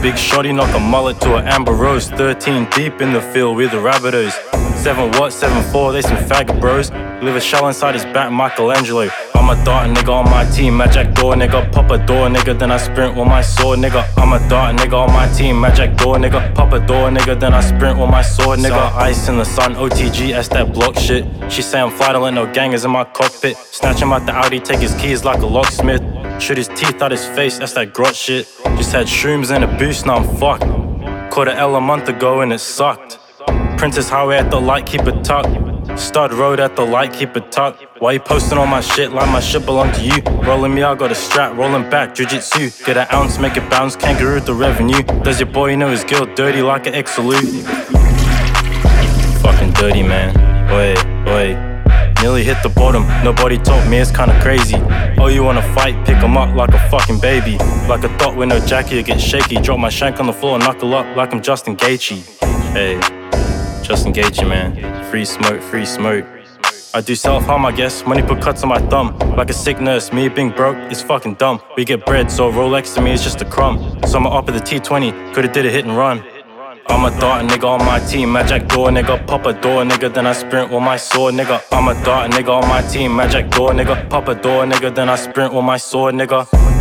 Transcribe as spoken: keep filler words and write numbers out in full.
big shotty, knock a mullet to an Amber Rose. Thirteen deep in the field with the Rabbitohs. Seven what, seven four, they some faggot bros. Leave a shell inside his back, Michelangelo. I'm a dart nigga on my team, Magic door nigga, pop a door nigga, then I sprint with my sword nigga. I'm a dart nigga on my team, Magic door nigga, pop a door nigga, then I sprint with my sword nigga. Ice in the sun, O T G, that's that block shit. She say I'm fly, don't let no gangers in my cockpit. Snatch him out the Audi, take his keys like a locksmith. Shoot his teeth out his face, that's that grot shit. Just had shrooms and a boost, now I'm fucked. Caught a L a month ago and it sucked. Princess Highway at the light, keep it tucked. Stud Road at the light, keep it tucked. Why you posting on my shit like my shit belong to you? Rolling me, I got a strap, rolling back, jiu-jitsu. Get an ounce, make it bounce, kangaroo with the revenue. Does your boy know his girl dirty like an ex-salute? Fucking dirty, man. Oi, oi. Nearly hit the bottom, nobody taught me, it's kinda crazy. Oh, you wanna fight, pick 'em up like a fucking baby. Like a dot with no jacket, you get shaky. Drop my shank on the floor, knuckle up like I'm Justin Gaethje. Hey, Justin Gaethje, man. Free smoke, free smoke. I do self-harm, I guess, money put cuts on my thumb. Like a sick nurse, me being broke is fucking dumb. We get bread, so Rolex to me is just a crumb. So I'm up at the T twenty, could've did a hit and run. I'm a dart nigga on my team, Magic door nigga, pop a door nigga, then I sprint with my sword nigga. I'm a dart nigga on my team, Magic door nigga, pop a door nigga, then I sprint with my sword nigga.